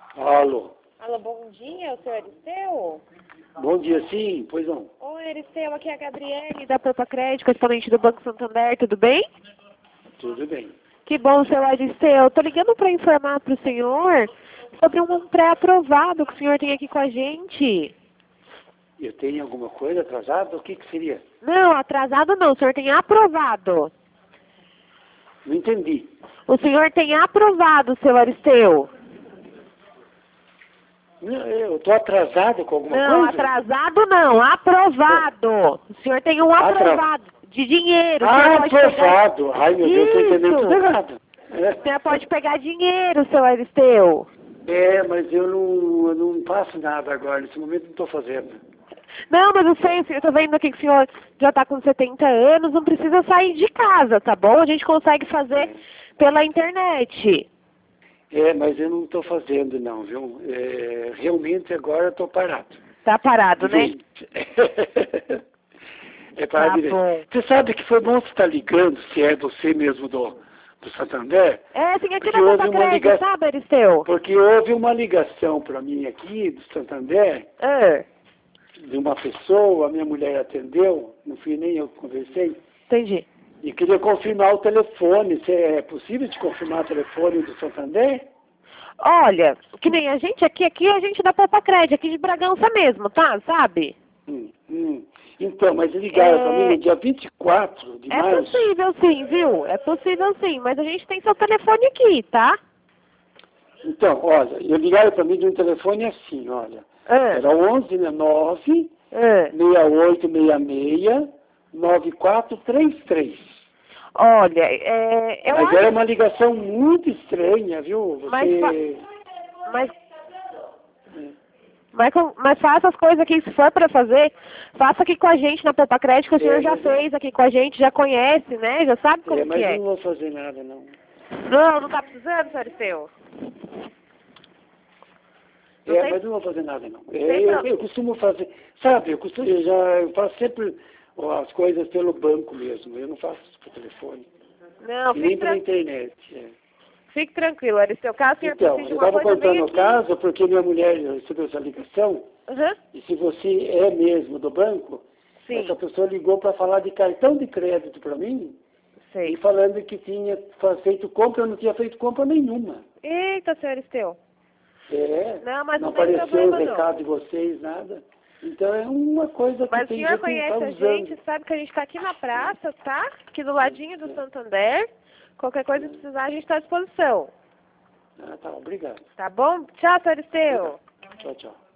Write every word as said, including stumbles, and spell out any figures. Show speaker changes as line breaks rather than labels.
Alô.
Alô, bom dia, o senhor Aristeu?
Bom dia, sim, pois não.
Oi, Aristeu, aqui é a Gabriele da Poupa Crédito, correspondente do Banco Santander, tudo bem?
Tudo bem.
Que bom, seu Aristeu. Estou ligando para informar para o senhor sobre um pré-aprovado que o senhor tem aqui com a gente.
Eu tenho alguma coisa atrasada? O que que seria?
Não, atrasado não, o senhor tem aprovado.
Não entendi.
O senhor tem aprovado, seu Aristeu.
Não, eu estou atrasado com alguma
Não,
coisa?
atrasado não, aprovado. O senhor tem um
Atra-
aprovado de dinheiro. O
Ah,
senhor pode pegar-
aprovado. Ai, meu Deus, estou entendendo
Isso.
tudo errado.
O senhor pode pegar dinheiro, seu Aristeu.
É, é, mas eu não, eu não faço nada agora. Nesse momento não estou fazendo.
Não, mas eu sei, eu tô vendo aqui que o senhor já tá com setenta anos, não precisa sair de casa, tá bom? A gente consegue fazer pela internet.
É, mas eu não estou fazendo não, viu? É, realmente agora estou parado.
Tá parado,
De
né?
vez. É para
Tá
direito.
bom.
Você sabe que foi bom você estar ligando, se é você mesmo do, do Santander,
É, sim, aqui
porque
na
houve
Poupa
uma
Crédito,
ligação,
sabe, Aristeu?
porque houve uma ligação para mim aqui do Santander,
É,
de uma pessoa, a minha mulher atendeu, não fui nem eu que conversei,
entendi.
e queria confirmar o telefone. Se é possível de confirmar o telefone do Santander?
Olha, que nem a gente aqui, aqui a gente da Poupa Crédito, aqui de Bragança mesmo, tá? Sabe?
Hum, hum. Então, mas ligaram
É...
para mim no dia vinte e quatro de
É
março.
possível sim, viu? É possível sim, mas a gente tem seu telefone aqui, tá?
Então, olha, eu ligaram para mim de um telefone assim, olha.
É,
Era onze, né, nove,
é.
seis oito seis seis, nove quatro três três.
Olha, é, eu
Mas
acho...
era uma ligação muito estranha, viu? Você...
Mas, fa- mas, mas, com- mas faça as coisas aqui, se for para fazer, faça aqui com a gente na Poupa Crédito, que o senhor
É,
já
mas-
fez aqui com a gente, já conhece, né? Já sabe como
É,
que
mas
é.
eu não vou fazer nada, não.
Não, não tá precisando, senhor Aristeu? Não
É,
tem-
mas não vou fazer nada, não. É,
tem
eu,
pro-
eu costumo fazer, sabe, eu, costumo, eu já eu faço sempre ó, as coisas pelo banco mesmo. Eu não faço por telefone.
Não,
E nem
fique,
pela
tran...
internet. É.
fique tranquilo, Aristeu. Caso o senhor
Então,
precise de
eu
uma
estava
coisa, vem
contando o
aqui.
caso porque minha mulher recebeu essa ligação,
Uhum.
e se você é mesmo do banco,
Sim,
essa pessoa ligou para falar de cartão de crédito para mim, e
sei.
falando que tinha fa- feito compra, eu não tinha feito compra nenhuma.
Eita, senhor Aristeu.
É,
Não, mas não
não
tem
apareceu o
problema, não.
recado de vocês, nada. Então é uma coisa que
Mas o
tem
senhor
gente que está
conhece a
usando.
gente, sabe que a gente está aqui na praça, tá? Aqui do ladinho do Santander. Qualquer coisa que precisar, a gente está à disposição.
Ah, tá, obrigado.
Tá bom? Tchau, senhor Aristeu.
Tchau, tchau.